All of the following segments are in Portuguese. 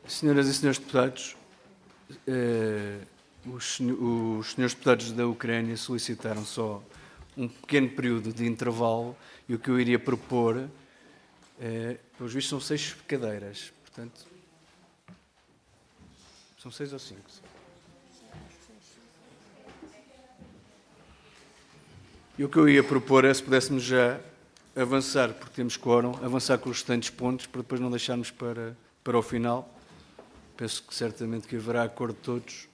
Senhoras e senhores deputados, os senhores deputados da Ucrânia solicitaram só um pequeno período de intervalo e o que eu iria propor, pelos vistos, são 6 cadeiras, portanto, são 6 ou 5? E o que eu ia propor é, se pudéssemos já avançar, porque temos quórum, avançar com os restantes pontos, para depois não deixarmos para o final. Penso que certamente que haverá acordo de todos.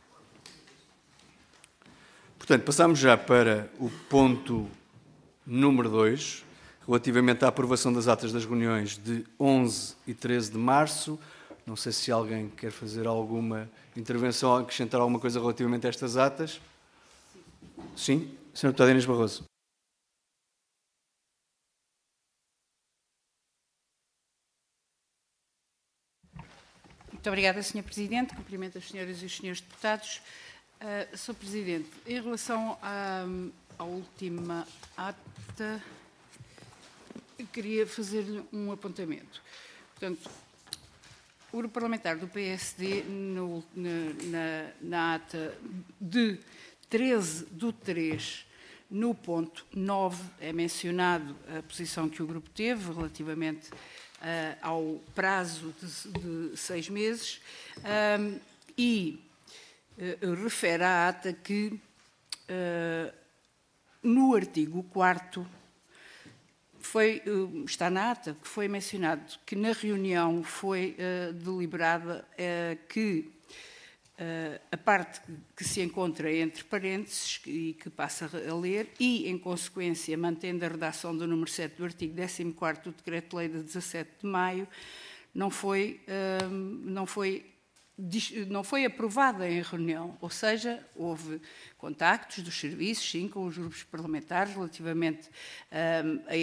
Portanto, passamos já para o ponto número 2, relativamente à aprovação das atas das reuniões de 11 e 13 de março. Não sei se alguém quer fazer alguma intervenção, acrescentar alguma coisa relativamente a estas atas. Sim? Sr. Deputado Inês Barroso. Muito obrigada, Sr. Presidente. Cumprimento as senhoras e os senhores deputados. Sr. Presidente, em relação à última ata, eu queria fazer-lhe um apontamento. Portanto, o grupo parlamentar do PSD, na ata de 13/3, no ponto 9, é mencionado a posição que o grupo teve relativamente ao prazo de 6 meses e refere à ata que no artigo 4º está na ata que foi mencionado que na reunião foi deliberada que a parte que se encontra entre parênteses e que passa a ler e, em consequência, mantendo a redação do número 7 do artigo 14º do Decreto-Lei de 17 de maio, não foi aprovada em reunião, ou seja, houve contactos dos serviços, sim, com os grupos parlamentares relativamente a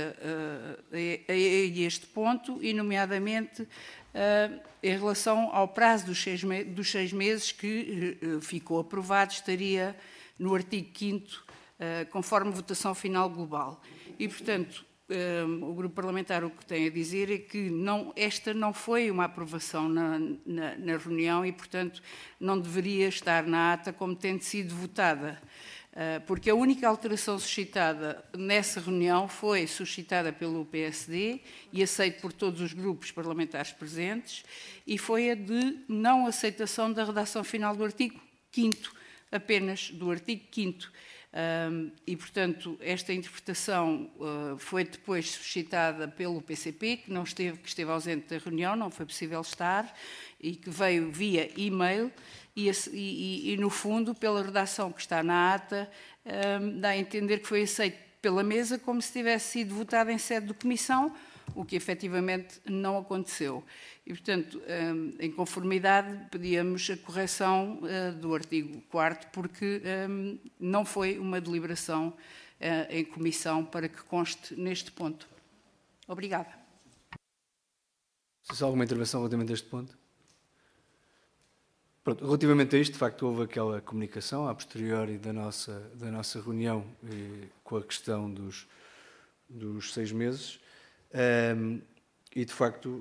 este ponto e, nomeadamente, em relação ao prazo dos 6 meses que ficou aprovado, estaria no artigo 5º, conforme votação final global. E, portanto, o grupo parlamentar o que tem a dizer é que esta não foi uma aprovação na reunião e, portanto, não deveria estar na ata como tendo sido votada, porque a única alteração suscitada nessa reunião foi suscitada pelo PSD e aceita por todos os grupos parlamentares presentes e foi a de não aceitação da redação final do artigo 5º, apenas do artigo 5º. E, portanto, esta interpretação foi depois suscitada pelo PCP, que esteve ausente da reunião, não foi possível estar, e que veio via e-mail, e no fundo, pela redação que está na ata, dá a entender que foi aceito pela mesa como se tivesse sido votado em sede de comissão, o que efetivamente não aconteceu. E, portanto, em conformidade, pedíamos a correção do artigo 4º, porque não foi uma deliberação em comissão para que conste neste ponto. Obrigada. Se há alguma intervenção relativamente a este ponto? Pronto, relativamente a isto, de facto, houve aquela comunicação a posteriori da nossa reunião com a questão dos 6 meses e, de facto,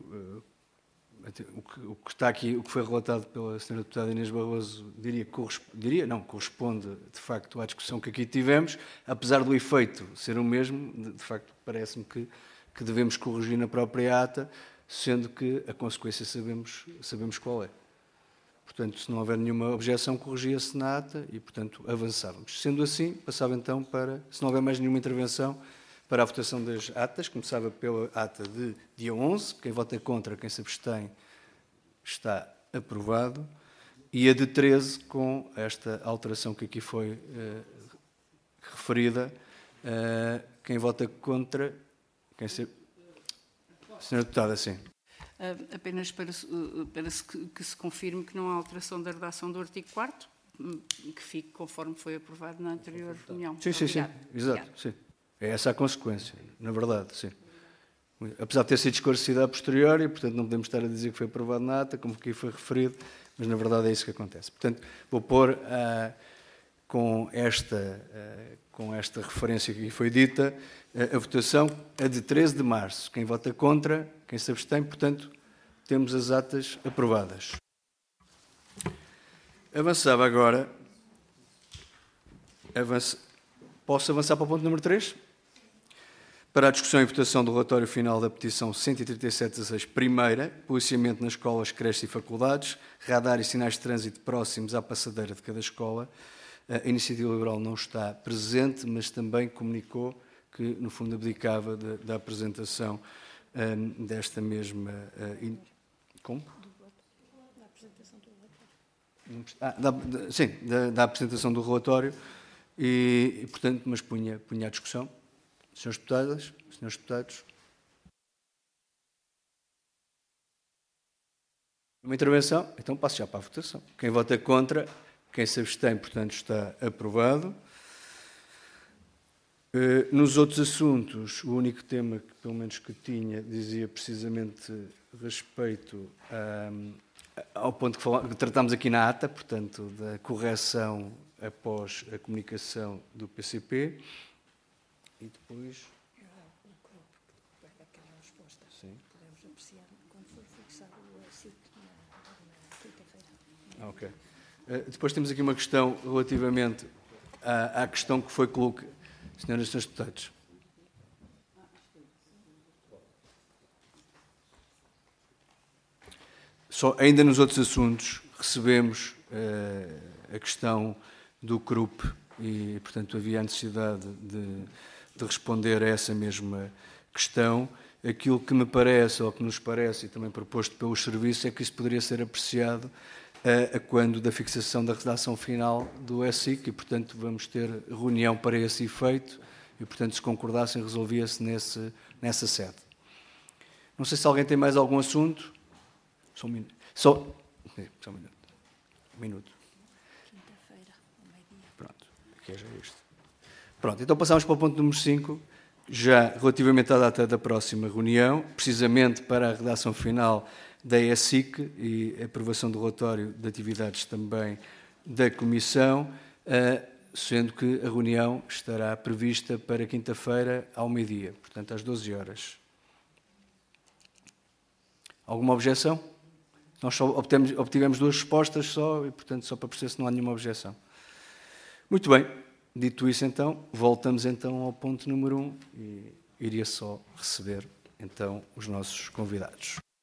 o que está aqui, o que foi relatado pela Sra. Deputada Inês Barroso, corresponde, de facto, à discussão que aqui tivemos, apesar do efeito ser o mesmo, de facto, parece-me que devemos corrigir na própria ata, sendo que a consequência sabemos qual é. Portanto, se não houver nenhuma objeção, corrigia-se na ata e, portanto, avançávamos. Sendo assim, passava então para, se não houver mais nenhuma intervenção, para a votação das atas. Começava pela ata de dia 11. Quem vota contra, quem se abstém, está aprovado. E a de 13, com esta alteração que aqui foi referida. Quem vota contra, quem se... Senhora Deputada, sim. Apenas para que se confirme que não há alteração da redação do artigo 4º, que fique conforme foi aprovado na anterior reunião. Sim, exato, sim. É essa a consequência, na verdade, sim. Apesar de ter sido esclarecida a posteriori, portanto não podemos estar a dizer que foi aprovado na ata, como aqui foi referido, mas na verdade é isso que acontece. Portanto, vou pôr com esta referência que aqui foi dita, a votação, a de 13 de março. Quem vota contra, quem se abstém, portanto, temos as atas aprovadas. Avançava agora. Posso avançar para o ponto número 3? Para a discussão e votação do relatório final da petição 137/16, primeira, policiamento nas escolas, creches e faculdades, radar e sinais de trânsito próximos à passadeira de cada escola. A Iniciativa Liberal não está presente, mas também comunicou que, no fundo, abdicava da apresentação desta mesma... Como? Da apresentação do relatório. Sim, da apresentação do relatório e portanto, mas punha à discussão. Senhores deputados. Uma intervenção? Então passo já para a votação. Quem vota contra, quem se abstém, portanto, está aprovado. Nos outros assuntos, o único tema que, pelo menos que tinha, dizia precisamente respeito ao ponto que tratámos aqui na ata, portanto, da correção após a comunicação do PCP. E depois... Aquela resposta. Sim. Podemos apreciar quando for fixado o SIC na quinta-feira. Ok. Depois temos aqui uma questão relativamente à questão que foi colocada. Senhoras e senhores deputados. Ainda nos outros assuntos, recebemos a questão do CRUP e, portanto, havia a necessidade de responder a essa mesma questão. Aquilo que me parece, ou que nos parece, e também proposto pelos serviços, é que isso poderia ser apreciado a quando da fixação da redação final do SIC e, portanto, vamos ter reunião para esse efeito e, portanto, se concordassem, resolvia-se nessa sede. Não sei se alguém tem mais algum assunto. Só um minuto. Só um minuto. Um minuto. Quinta-feira, ao meio-dia. Pronto, aqui é já este. Pronto, então passamos para o ponto número 5, já relativamente à data da próxima reunião, precisamente para a redação final da ESIC e a aprovação do relatório de atividades também da Comissão, sendo que a reunião estará prevista para quinta-feira ao meio-dia, portanto às 12 horas. Alguma objeção? Nós só obtivemos 2 respostas só e, portanto, só para perceber se não há nenhuma objeção. Muito bem, dito isso então, voltamos então ao ponto número 1 e iria só receber então os nossos convidados.